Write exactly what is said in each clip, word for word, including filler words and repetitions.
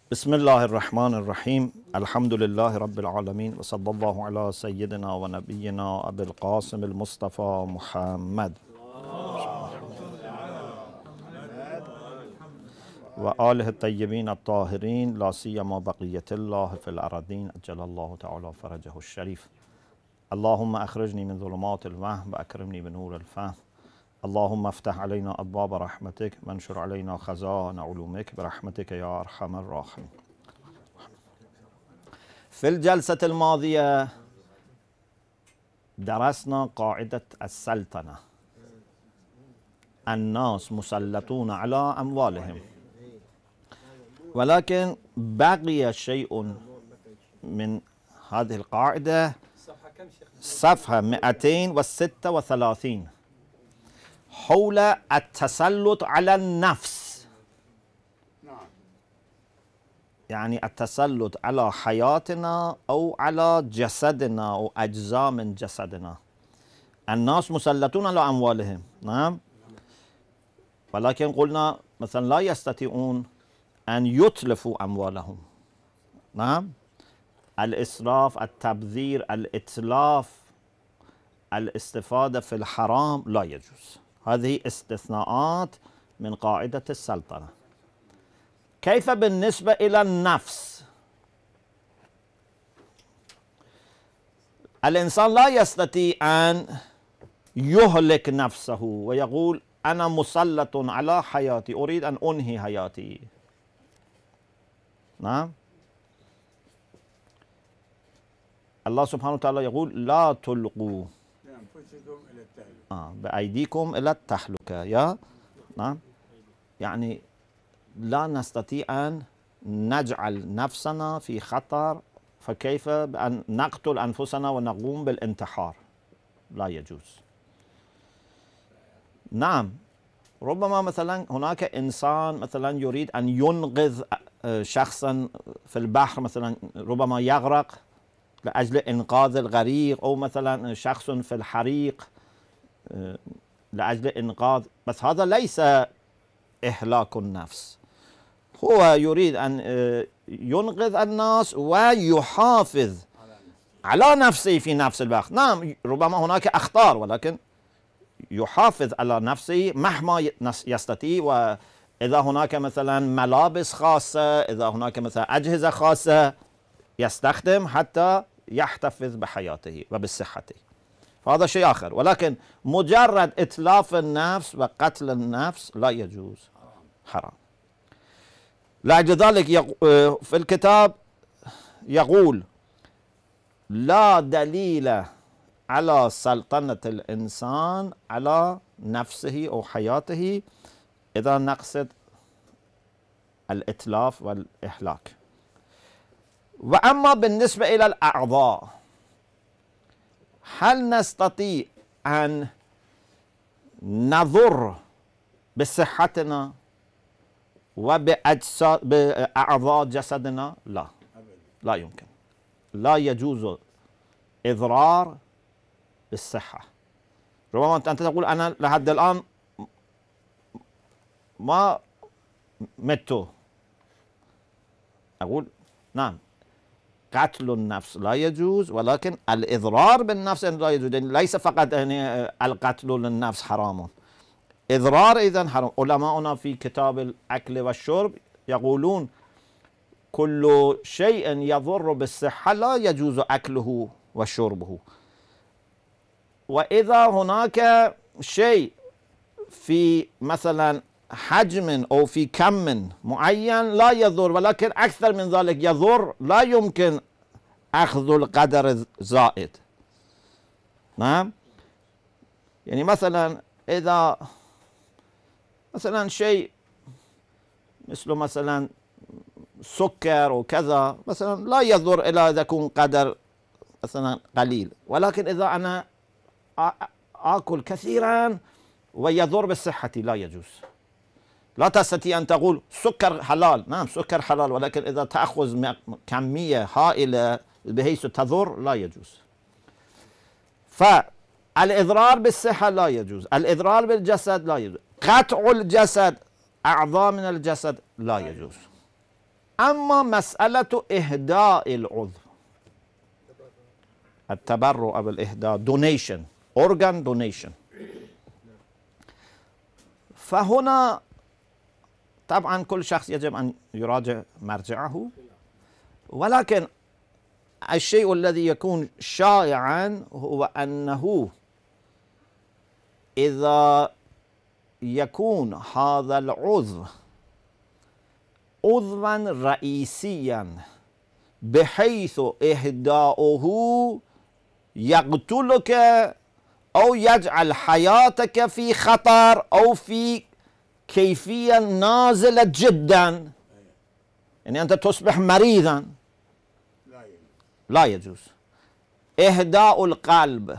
بسم الله الرحمن الرحيم. الحمد لله رب العالمين، وصلى الله على سيدنا ونبينا أبي القاسم المصطفى محمد وآله الطيبين الطاهرين، لا سيما بقية الله في الأراضين أجل الله تعالى فرجه الشريف. اللهم أخرجني من ظلمات الوهم وأكرمني بنور الفهم. اللهم افتح علينا أبواب رحمتك وانشر علينا خزائن علومك برحمتك يا أرحم الراحمين. في الجلسة الماضية درسنا قاعدة السلطنة. الناس مسلطون على أموالهم، ولكن بقي شيء من هذه القاعدة، صفحة مئتين وستة وثلاثين، حول التسلط على النفس، يعني التسلط على حياتنا أو على جسدنا أو أجزاء من جسدنا. الناس مسلطون على أموالهم، نعم، ولكن قلنا مثلا لا يستطيعون أن يتلفوا أموالهم، نعم. الإسراف، التبذير، الإتلاف، الاستفادة في الحرام لا يجوز. هذه استثناءات من قاعدة السلطنة. كيف بالنسبة إلى النفس؟ الإنسان لا يستطيع أن يهلك نفسه ويقول أنا مسلط على حياتي، أريد أن أنهي حياتي، نعم. الله سبحانه وتعالى يقول لا تلقوا آه بأيديكم إلى التهلكة، يا نعم، يعني لا نستطيع أن نجعل نفسنا في خطر، فكيف بأن نقتل أنفسنا ونقوم بالانتحار؟ لا يجوز. نعم، ربما مثلا هناك إنسان مثلا يريد أن ينقذ شخصا في البحر، مثلا ربما يغرق لأجل إنقاذ الغريق، أو مثلا شخص في الحريق لأجل إنقاذ، بس هذا ليس إهلاك النفس. هو يريد أن ينقذ الناس ويحافظ على نفسه في نفس الوقت. نعم، ربما هناك أخطار، ولكن يحافظ على نفسه مهما يستطيع. وإذا هناك مثلا ملابس خاصة، إذا هناك مثلا أجهزة خاصة يستخدم حتى يحتفظ بحياته وبصحته، فهذا شيء آخر. ولكن مجرد إتلاف النفس وقتل النفس لا يجوز، حرام. لأجل ذلك في الكتاب يقول لا دليل على سلطنة الإنسان على نفسه أو حياته إذا نقصد الإتلاف والإهلاك. وأما بالنسبة إلى الأعضاء، هل نستطيع أن نضر بصحتنا وبأعضاء جسدنا؟ لا، لا يمكن. لا يجوز إضرار بالصحة. ربما أنت تقول أنا لحد الآن ما مت، أقول نعم، قتل النفس لا يجوز، ولكن الإضرار بالنفس لا يجوز. ليس فقط يعني القتل للنفس حرام، إضرار إذن حرام. علماؤنا في كتاب الأكل والشرب يقولون كل شيء يضر بالصحة لا يجوز أكله وشربه. وإذا هناك شيء في مثلا حجم أو في كم معين لا يضر، ولكن أكثر من ذلك يضر، لا يمكن أخذ القدر الزائد، نعم. يعني مثلا إذا مثلا شيء مثل مثلا سكر وكذا مثلا لا يضر إلا إذا يكون قدر مثلا قليل، ولكن إذا أنا آكل كثيرا ويضر بصحتي لا يجوز. لا تستطيع أن تقول سكر حلال، نعم سكر حلال، ولكن إذا تأخذ كمية هائلة بحيث تضر لا يجوز. فالإضرار بالصحة لا يجوز، الإضرار بالجسد لا يجوز، قطع الجسد، أعضاء من الجسد لا يجوز. أما مسألة إهداء العضو، التبرع بالإهداء donation organ donation، فهنا طبعا كل شخص يجب أن يراجع مرجعه، ولكن الشيء الذي يكون شائعا هو أنه إذا يكون هذا العضو عضوا رئيسيا بحيث إهداؤه يقتلك أو يجعل حياتك في خطر أو في كيفية نازلة جدا، يعني أنت تصبح مريضا، لا يجوز. إهداء القلب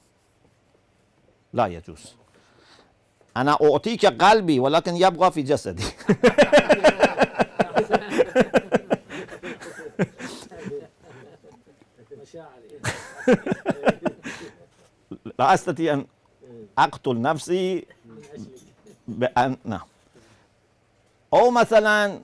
لا يجوز. أنا أعطيك قلبي ولكن يبقى في جسدي. لا أستطيع أن أقتل نفسي بأن نعم. أو مثلا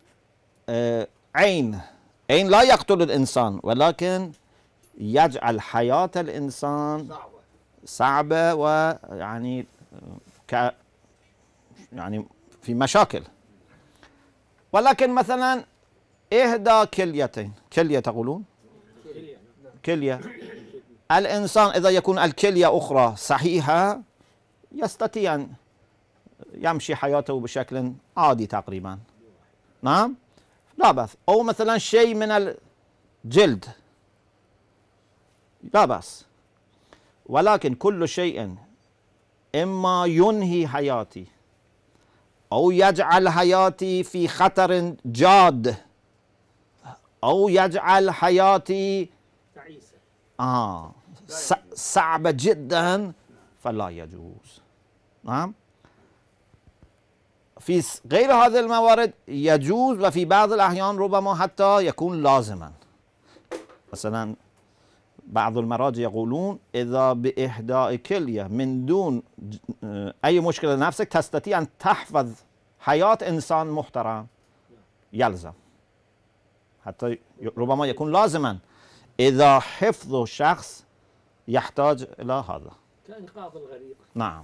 عين عين لا يقتل الإنسان ولكن يجعل حياة الإنسان صعبة ويعني ك يعني في مشاكل. ولكن مثلا إهدى كليتين، كلية تقولون؟ كلية. الإنسان إذا يكون الكلية أخرى صحيحة يستطيع أن يمشي حياته بشكل عادي تقريبا، نعم، لا بأس. أو مثلا شيء من الجلد لا بأس. ولكن كل شيء إما ينهي حياتي أو يجعل حياتي في خطر جاد أو يجعل حياتي آه صعبة جدا فلا يجوز، نعم. في غير هذه الموارد يجوز، وفي بعض الأحيان ربما حتى يكون لازما. مثلا بعض المراجع يقولون إذا بإهداء كلية من دون أي مشكلة لنفسك تستطيع أن تحفظ حياة إنسان محترم يلزم، حتى ربما يكون لازما إذا حفظ شخص يحتاج إلى هذا كإنقاذ الغريق. نعم.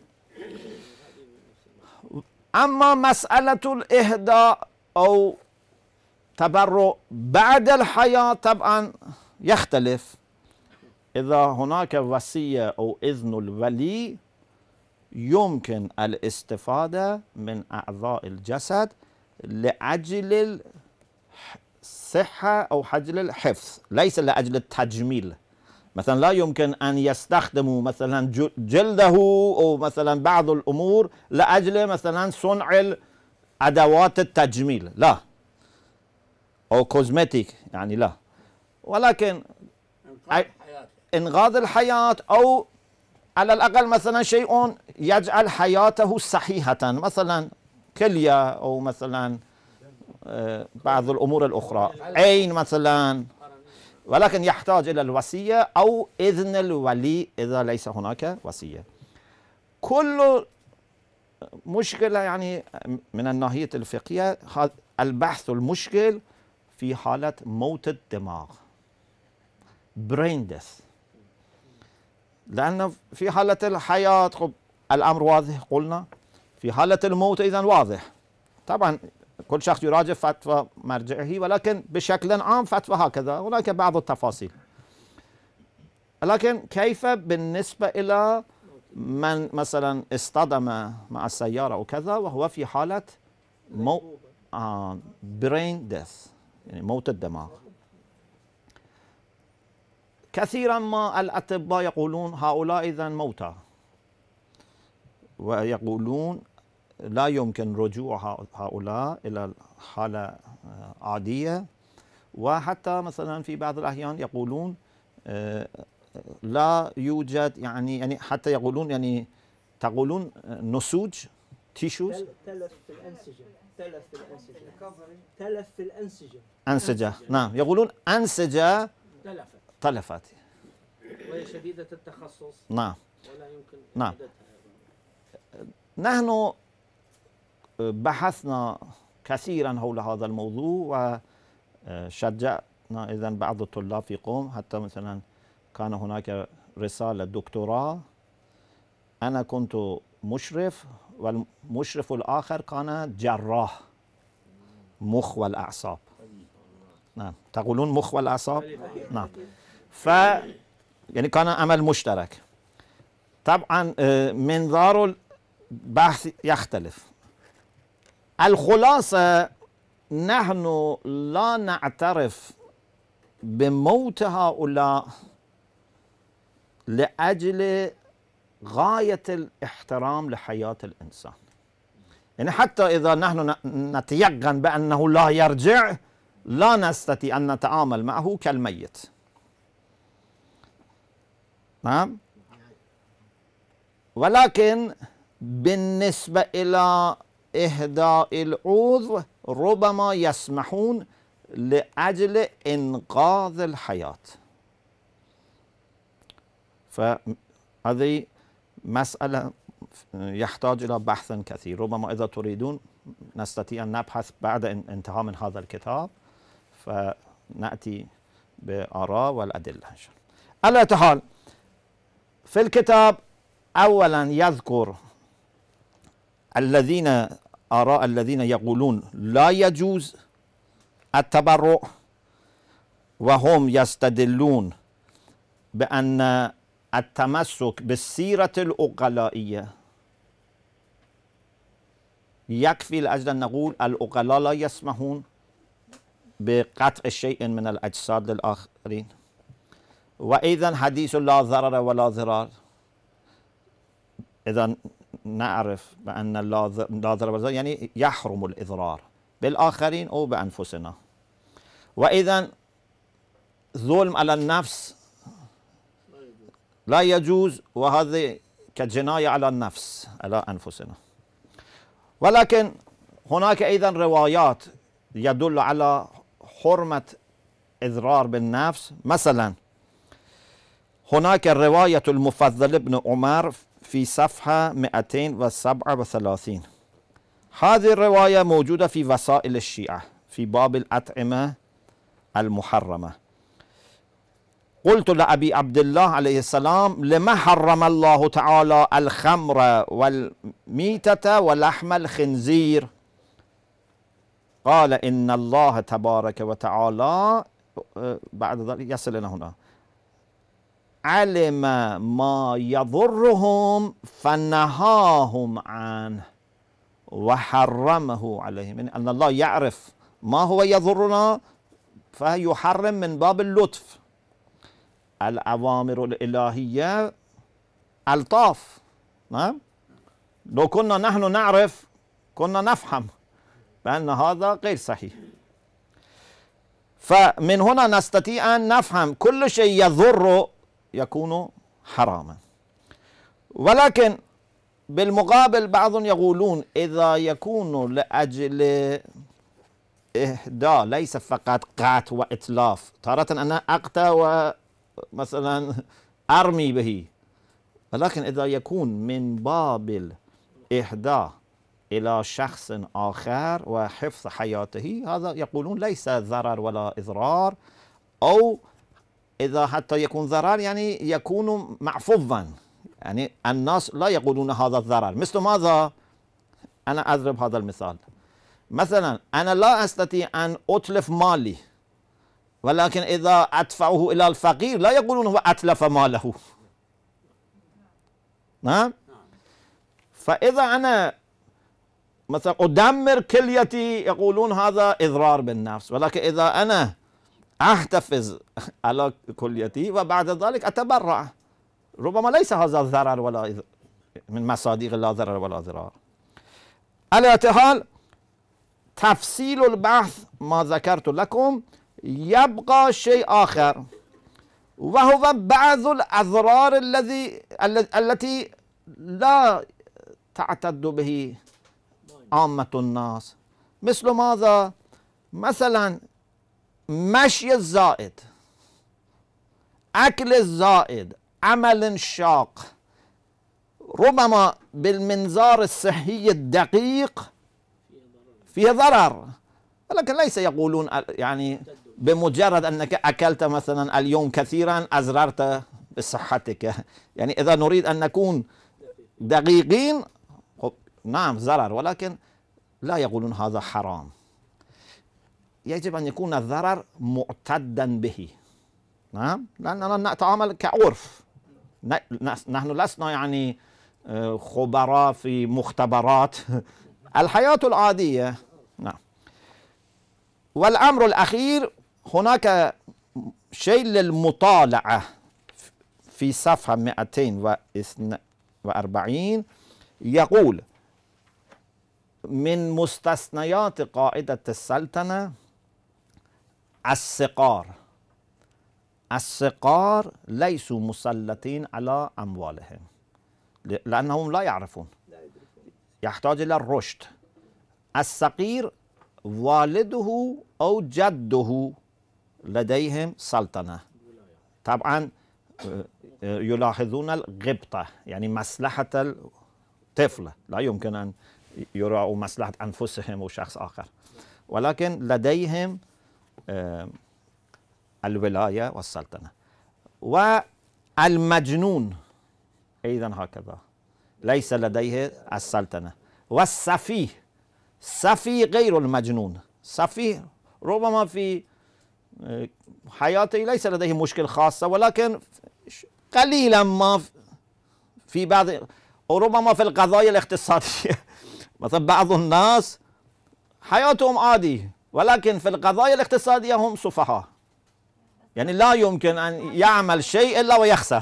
أما مسألة الإهداء أو تبرع بعد الحياة طبعا يختلف. إذا هناك وصية أو إذن الولي يمكن الاستفادة من أعضاء الجسد لأجل الصحة أو أجل الحفظ، ليس لأجل التجميل. مثلا لا يمكن أن يستخدموا مثلا جلده أو مثلا بعض الأمور لأجل مثلا صنع أدوات التجميل، لا، أو كوزمتيك يعني لا، ولكن إنقاذ الحياة أو على الأقل مثلا شيء يجعل حياته صحيحة، مثلا كلية أو مثلا بعض الأمور الأخرى، عين مثلا، ولكن يحتاج إلى الوصية أو إذن الولي إذا ليس هناك وصية. كل مشكلة يعني من الناحية الفقهية البحث المشكل في حالة موت الدماغ brain death، لأن في حالة الحياة الأمر واضح قلنا، في حالة الموت إذن واضح. طبعا كل شخص يراجع فتوى مرجعه، ولكن بشكل عام فتوى هكذا، هناك بعض التفاصيل. لكن كيف بالنسبة إلى من مثلا اصطدم مع السيارة أو كذا وهو في حالة مو... آه brain death يعني موت الدماغ؟ كثيرا ما الأطباء يقولون هؤلاء إذن موتى، ويقولون لا يمكن رجوع هؤلاء إلى الحالة عادية. وحتى مثلا في بعض الأحيان يقولون لا يوجد يعني يعني حتى يقولون يعني تقولون نسوج تيشوز تلف في الأنسجة، تلف في الأنسجة، تلف في الأنسجة أنسجة نعم، يقولون أنسجة تلفت تلفت وهي شديدة التخصص، نعم، ولا يمكن نعم. نحن بحثنا كثيرا حول هذا الموضوع، وشجعنا إذن بعض الطلاب في قم، حتى مثلا كان هناك رسالة دكتوراه، أنا كنت مشرف والمشرف الآخر كان جراح مخ والأعصاب. نعم، تقولون مخ والأعصاب؟ نعم. ف يعني كان عمل مشترك. طبعا منظار البحث يختلف. الخلاصة نحن لا نعترف بموت هؤلاء لأجل غاية الاحترام لحياة الإنسان. يعني حتى إذا نحن نتيقن بأنه لا يرجع، لا نستطيع أن نتعامل معه كالميت. نعم. ولكن بالنسبة إلى إهداء العضو ربما يسمحون لأجل إنقاذ الحياة. فهذه مسألة يحتاج إلى بحث كثير، ربما إذا تريدون نستطيع أن نبحث بعد انتهاء من هذا الكتاب، فنأتي بآراء والأدلة. على أي حال في الكتاب أولا يذكر الذين آراء الذين يقولون لا يجوز التبرع، وهم يستدلون بأن التمسك بالسيرة العقلائية يكفي لأجل أن نقول العقلاء لا يسمحون بقطع شيء من الأجساد للآخرين، وإذا حديث لا ضرر ولا ضرار، إذا نعرف بأن لا ضرر ولا ضرار يعني يحرم الإضرار بالآخرين أو بأنفسنا. وإذا ظلم على النفس لا يجوز، وهذا كجناية على النفس على أنفسنا. ولكن هناك أيضا روايات يدل على حرمة إضرار بالنفس. مثلا هناك رواية المفضل بن عمر في صفحة مئتين وسبعة وثلاثين. هذه الرواية موجودة في وسائل الشيعة في باب الأطعمة المحرمة. قلت لأبي عبد الله عليه السلام: لما حرم الله تعالى الخمر والميتة ولحم الخنزير؟ قال: إن الله تبارك وتعالى، بعد ذلك يصل إلى هنا، علم ما يضرهم فنهاهم عنه وحرمه عليهم. يعني أن الله يعرف ما هو يضرنا فيحرم من باب اللطف. الأوامر الإلهية ألطاف. نعم، لو كنا نحن نعرف كنا نفهم بأن هذا غير صحيح. فمن هنا نستطيع أن نفهم كل شيء يضر يكون حراما. ولكن بالمقابل بعض يقولون إذا يكون لأجل إهداء ليس فقط قطع وإتلاف، تارة أنا أقطع ومثلا أرمي به، ولكن إذا يكون من باب الإهداء إلى شخص آخر وحفظ حياته، هذا يقولون ليس ضرر ولا إضرار، أو إذا حتى يكون ضرر يعني يكون معفوظا، يعني الناس لا يقولون هذا الضرر. مثل ماذا؟ أنا أضرب هذا المثال. مثلا أنا لا أستطيع أن أتلف مالي، ولكن إذا أدفعه إلى الفقير لا يقولون هو أتلف ماله. نعم. فإذا أنا مثلا أدمر كليتي يقولون هذا إضرار بالنفس، ولكن إذا أنا أحتفظ على كليتي وبعد ذلك أتبرع، ربما ليس هذا ضرر ولا من مصادق لا ضرر ولا ضرار. على أي حال تفصيل البحث ما ذكرت لكم، يبقى شيء آخر، وهو بعض الأضرار الذي التي لا تعتد به عامة الناس. مثل ماذا؟ مثلا مشي الزائد، أكل الزائد، عمل شاق، ربما بالمنظار الصحي الدقيق فيه ضرر، ولكن ليس يقولون يعني بمجرد أنك أكلت مثلا اليوم كثيرا أضررت بصحتك. يعني إذا نريد أن نكون دقيقين نعم ضرر، ولكن لا يقولون هذا حرام. يجب أن يكون الضرر معتدا به، نعم، لأننا نتعامل كعرف، نحن لسنا يعني خبراء في مختبرات الحياة العادية. نعم. والأمر الأخير هناك شيء للمطالعة في صفحة مئتين واثنين وأربعين، يقول من مستثنيات قاعدة السلطنة الصقار. الصقار ليسوا مسلطين على أموالهم لأنهم لا يعرفون، يحتاج إلى الرشد. الصغير والده أو جده لديهم سلطنة، طبعا يلاحظون الغبطة، يعني مصلحة الطفل، لا يمكن أن يراعوا مصلحة أنفسهم أو شخص آخر، ولكن لديهم الولاية والسلطنة. والمجنون أيضا هكذا ليس لديه السلطنة. والسفيه، سفيه غير المجنون، سفيه ربما في حياته ليس لديه مشكل خاصة، ولكن قليلا ما في بعض، أو ربما في القضايا الاقتصادية مثلا بعض الناس حياتهم عادي، ولكن في القضايا الاقتصادية هم سفهاء، يعني لا يمكن أن يعمل شيء إلا ويخسر.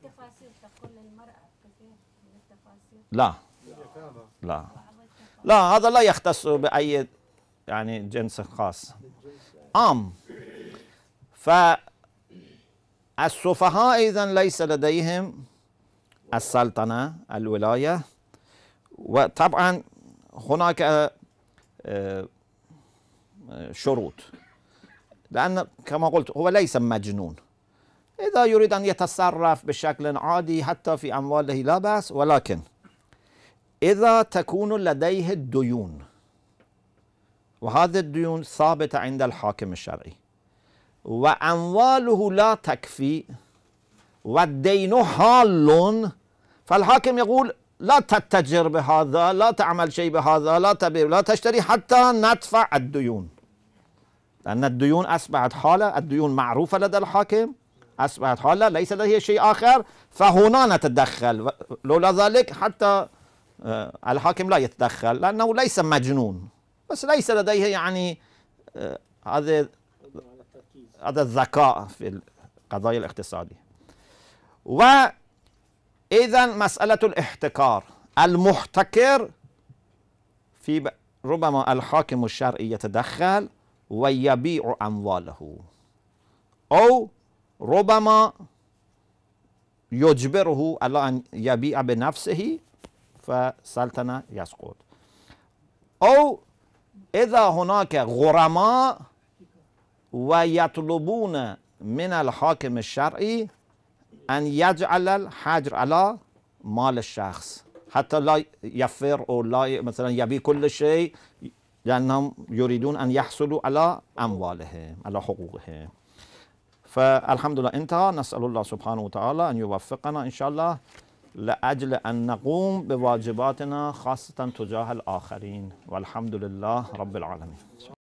لا لا لا، هذا لا يختص بأي يعني جنس خاص، عام. فالسفهاء أيضا ليس لديهم السلطنة، الولاية. وطبعا هناك شروط، لأن كما قلت هو ليس مجنون، إذا يريد أن يتصرف بشكل عادي حتى في أمواله لا بأس، ولكن إذا تكون لديه الديون، وهذه الديون ثابتة عند الحاكم الشرعي، وأمواله لا تكفي والدين حال، فالحاكم يقول لا تتجر بهذا، لا تعمل شيء بهذا، لا تبيع لا تشتري حتى ندفع الديون، لأن الديون أصبحت حالة، الديون معروفة لدى الحاكم، أصبحت حالة ليس لديه شيء آخر، فهنا نتدخل. لولا ذلك حتى الحاكم لا يتدخل لأنه ليس مجنون، بس ليس لديه يعني هذا هذا الذكاء في القضايا الاقتصادية. وإذا مسألة الاحتكار، المحتكر في ربما الحاكم الشرعي يتدخل ويبيع أمواله، أو ربما يجبره على أن يبيع بنفسه فسلطنة يسقط. أو إذا هناك غرماء ويطلبون من الحاكم الشرعي أن يجعل الحجر على مال الشخص حتى لا يفر أو لا مثلا يبيع كل شيء، لأنهم يريدون أن يحصلوا على أموالهم، على حقوقهم. فالحمد لله انتهى. نسأل الله سبحانه وتعالى أن يوفقنا إن شاء الله لأجل أن نقوم بواجباتنا خاصة تجاه الآخرين، والحمد لله رب العالمين.